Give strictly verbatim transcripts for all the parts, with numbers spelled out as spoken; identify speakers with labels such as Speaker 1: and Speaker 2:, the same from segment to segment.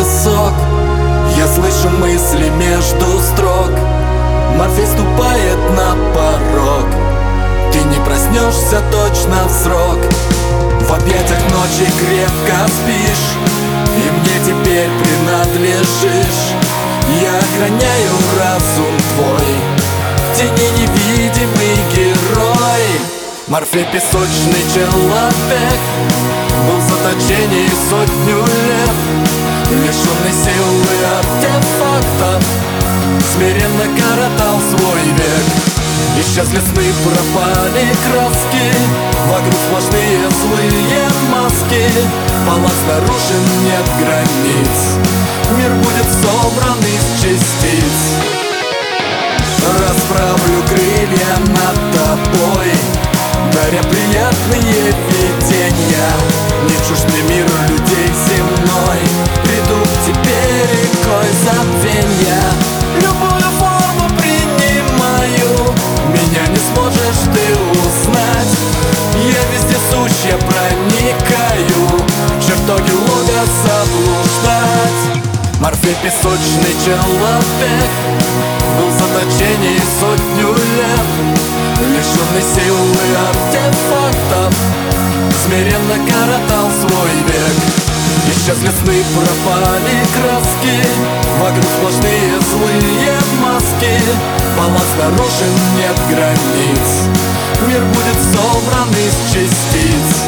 Speaker 1: песок. Я слышу мысли между строк. Морфей ступает на порог. Ты не проснешься точно в срок. В объятиях ночи крепко спишь, и мне теперь принадлежишь. Я охраняю разум твой, в тени невидимый герой. Морфей песочный человек, был в заточении сотню лет, лишенный силы артефактов, смиренно коротал свой век. Исчезли сны, пропали краски, вокруг сплошные злые маски. Палац нарушен, нет границ, мир будет собран из частиц. Расправлю крылья над тобой, даря приятные видения. Не чужд мне мир людей земной, приду к тебе рекой забвенья. Любую форму принимаю, меня не сможешь ты узнать. Я вездесущ, я проникаю в чертоги логоса блуждать. Морфей песочный человек, был в заточении сотню лет, лишенный силы артефактов, смиренно коротал свой век. Исчезли сны, пропали краски, вокруг сплошные злые маски. Палац нарушен, нет границ, мир будет собран из частиц.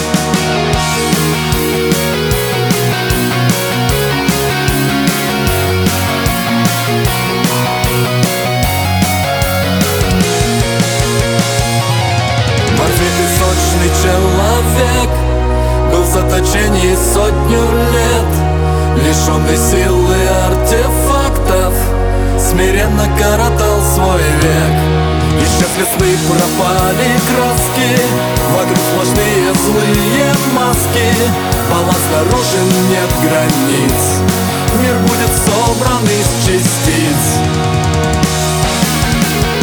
Speaker 1: Морфей песочный человек, был в заточении сотню лет, лишенный силы артефактов, смиренно коротал свой век. Исчезли сны, пропали краски, вокруг сплошные злые маски. Палац нарушен, нет границ, мир будет собран из частиц.